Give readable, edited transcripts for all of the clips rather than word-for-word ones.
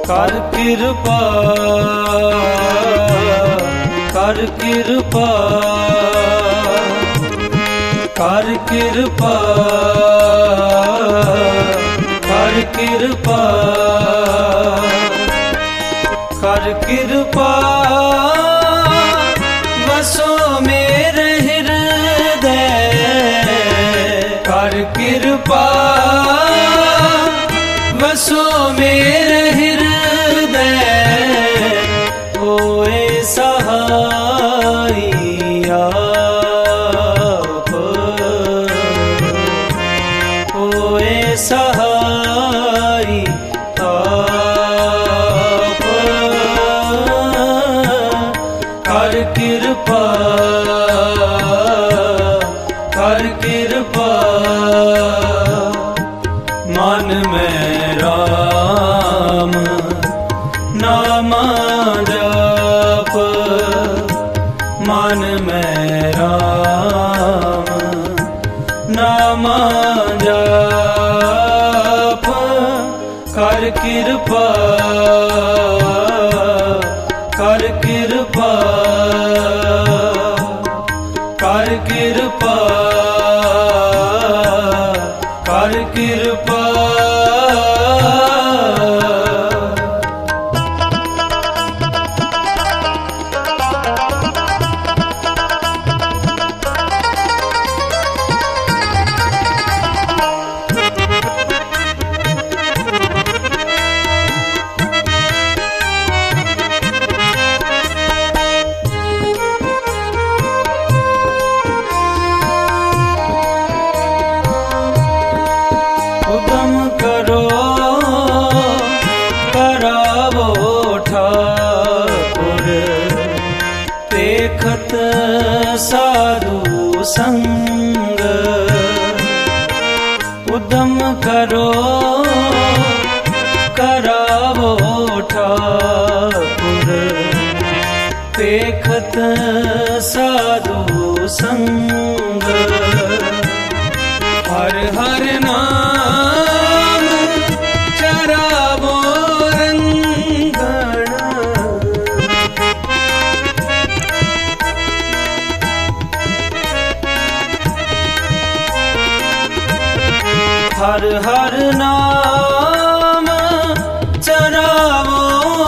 कर कृपा कर कृपा कर कृपा कर कृपा कर कृपा बसो मेरे हृदय कर कृपा बसो मेरे हृदय होए सहाय आप होए सहाय आप कर कृपा कर कृपा मन में राम नाम जप मन में राम नाम जप कर कृपा कर कृपा कर कृपा कर कृपा उदम करो करावो ठाकुर देखत साधु संग उदम करो करावो ठाकुर देखत साधु संग हर हर नाम चरावो रंगण हर हर नाम चरावो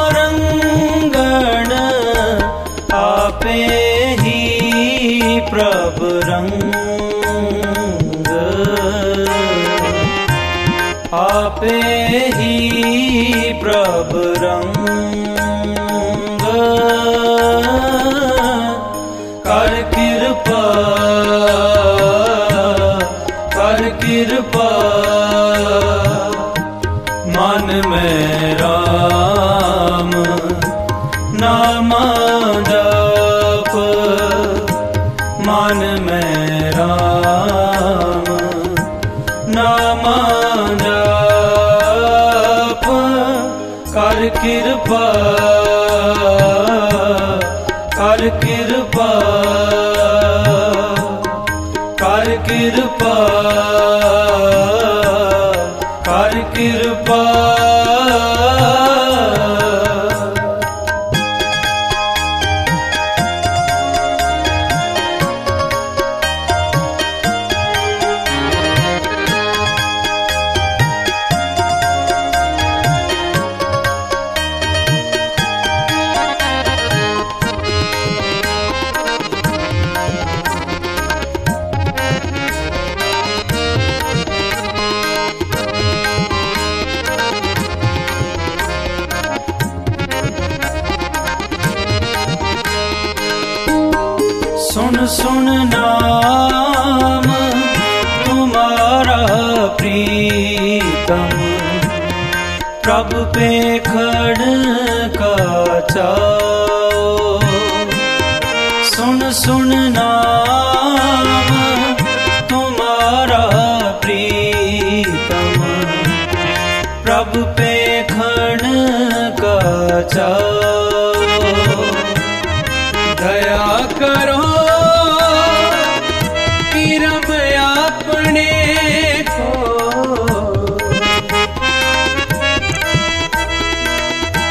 रंगण आपे ही प्रभु रंग आपे ही प्रभु रंग कर कृपा कर कृपा मन में राम नाम जप मन में राम नाम जप कर कृपा कर कृपा कर कृपा कर कृपा सुन सुन नाम तुम्हारा प्रीतम प्रभु पे खड़का चाओ सुन सुन नाम तुम्हारा प्रीतम प्रभु पे खड़का चाओ दया करो अपने को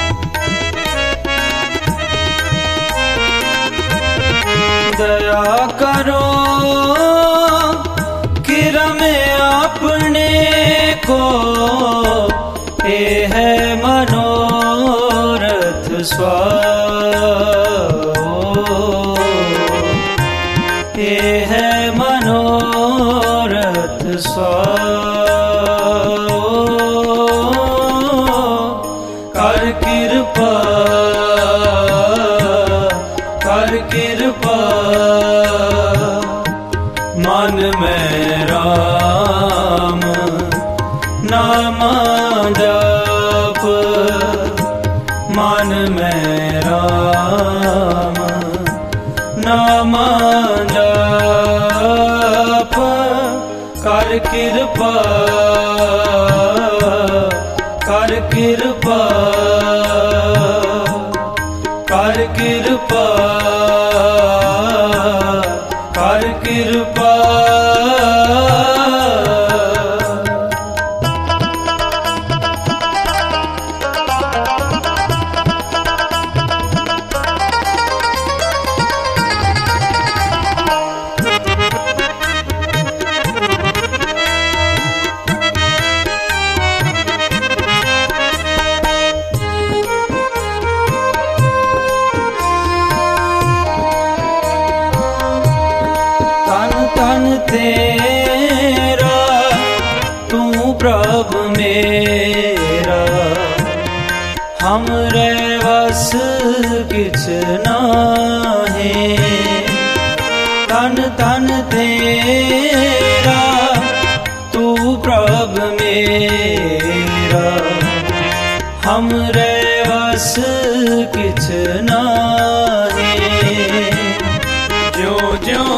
को ये है मनोरथ ये है मनोरथ कर कृपा मन में राम नाम जप, मन में राम नाम जप, कर कृपा कर कृपा कर कृपा कर कृपा। तन तेरा तू प्रभु मेरा, हमरे वस किछ नाहे। तन तन तेरा तू प्रभु मेरा, हमरे वस किछ नाहे। ज्यों ज्यों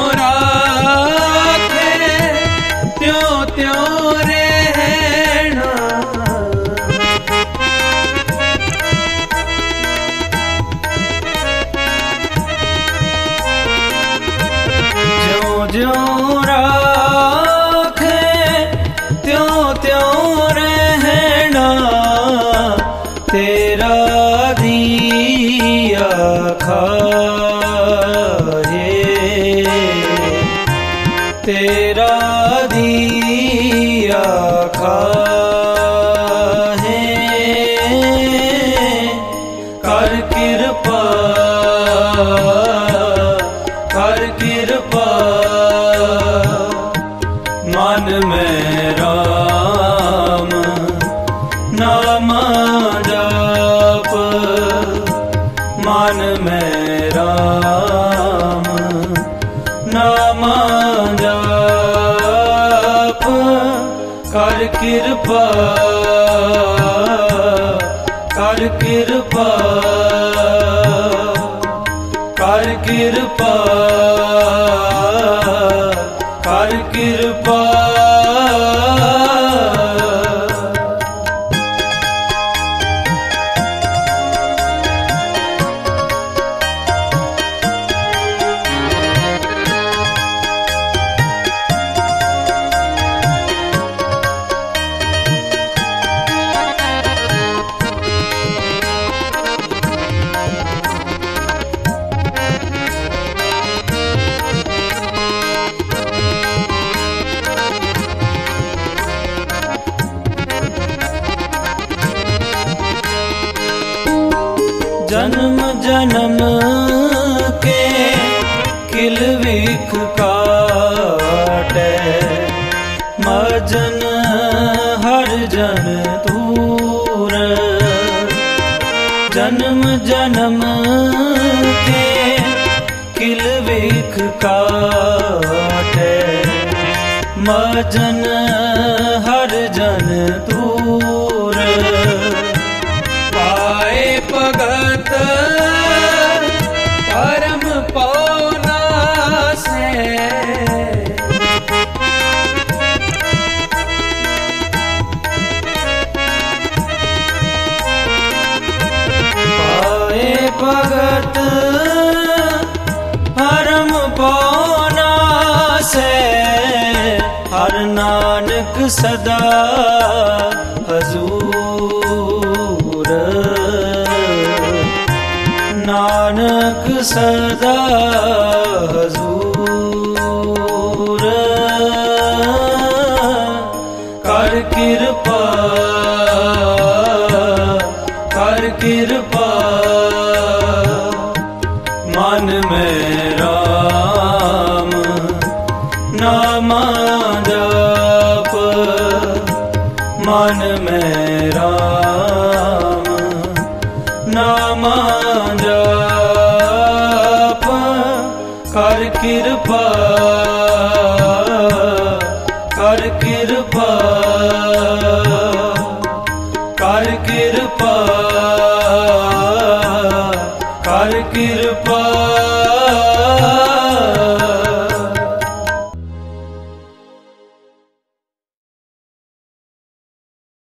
ज्यों राखे त्यों त्यों रहना, तेरा दिया खाए, तेरा दिया खाए। कर कृपा कर कृपा, मन में राम नाम जप, मन में राम नाम जप, कर कृपा कर कृपा कर कृपा कर कृपा। जन्म जन्म के किल विख काटे, मजन हर जन दूर। जन्म जन्म के किल विख काटे, मजन हर जन दूर। पाए भगत परम पौना से, पाए भगत परम पौना से, हर नानक सदा हजूर। नानक सदा हजूर, कर ਕਰ ਕਿਰਪਾ ਕਰ ਕਿਰਪਾ ਮਨ ਮੈਂ ਰਾਮ ਨਾਮ ਜਪ ਮਨ ਮੈਂ ਰਾਮ ਨਾਮ ਜਪ ਕਰ ਕਿਰਪਾ